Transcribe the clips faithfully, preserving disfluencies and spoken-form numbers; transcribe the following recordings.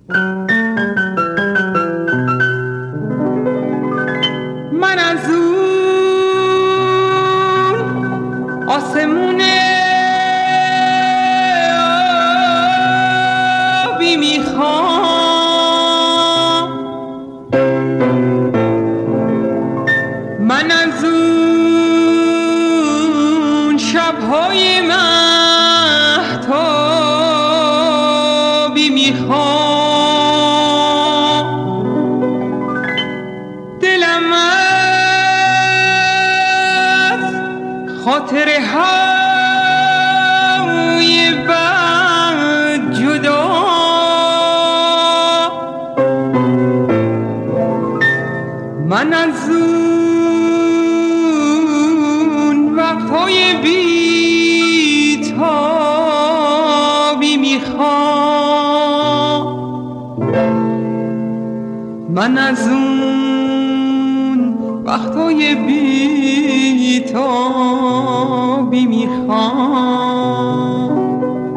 من از اون آسمون آبی میخوام، من از اون شبهای مهتابی میخوام، دلم از خاطره های بد جدا، من از اون وقتهای بی‌تابی میخوام، من از اون وقتهای بی‌تابی میخوام.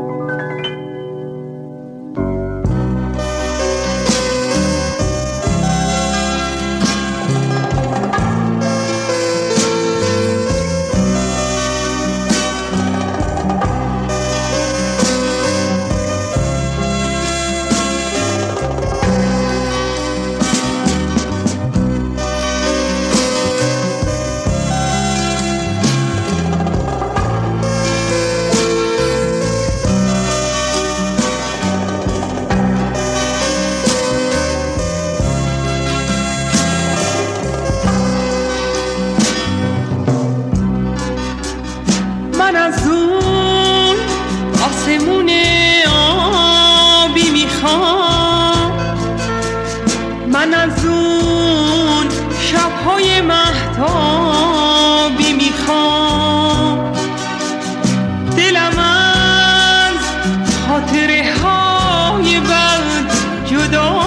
من از اون آسمون آبی میخوام، من از اون شبهای مهتابی میخوام، دلم از خاطره های بد جدا،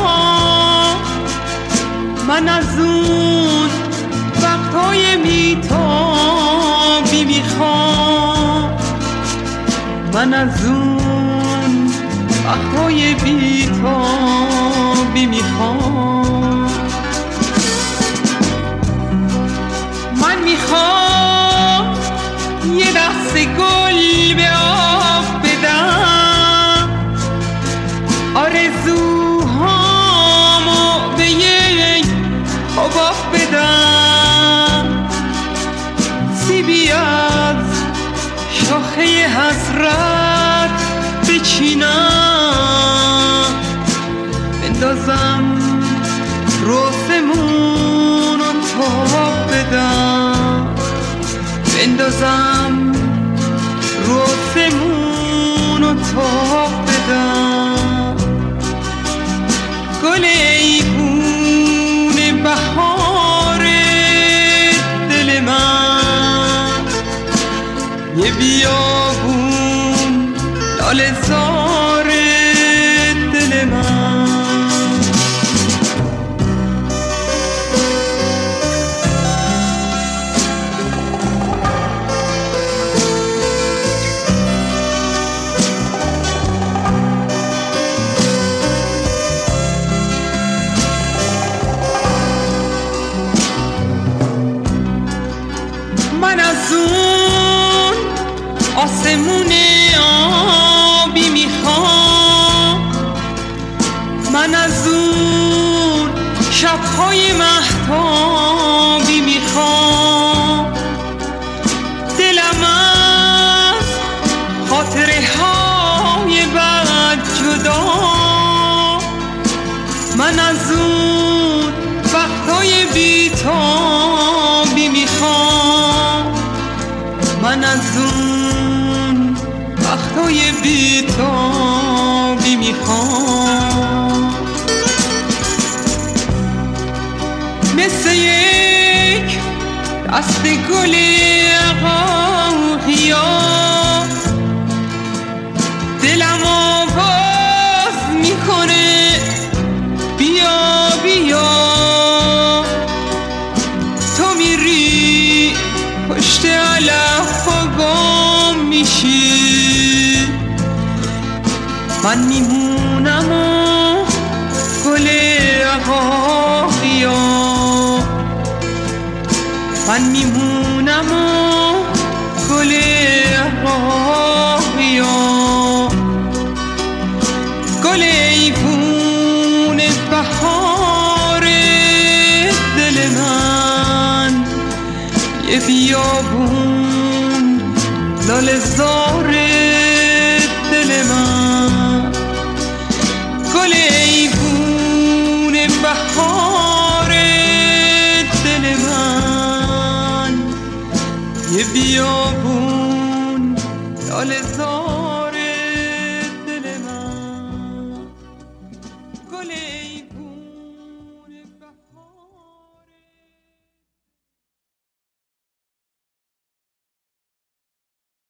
من از اون وقتهای بی‌تابی میخوام، من از اون وقتهای بی‌تابی میخوام. من میخوام یه دست گل به آب بدم، آرزوهامو به یک حباب بدم، سیبی از شاخه حسرت بچینم، بندازم روسمون و تاب بدم، بندازم روسمون و تاب بدم، گل ایوون بهار دل من، یه بیابون لاله زار دل من. من از اون آسمون آبی میخوام، من از اون شبهای مهتابی میخوام، دلم از خاطره های بد جدا، من از اون وقتهای بی‌تابی میخوام، من از اون وقتهای بی‌تابی میخوام. مثل یک دست گل عقاقیا دلم آواز میکنه بیا بیا، تو میری پشت علف و گم میشی، من میمونم و رهایا من میمونم و گل رهایا گل ایوون بهار دل من یه بیابون لاله زار دل من گل ایوون بهار دل من یه بیابون لاله زار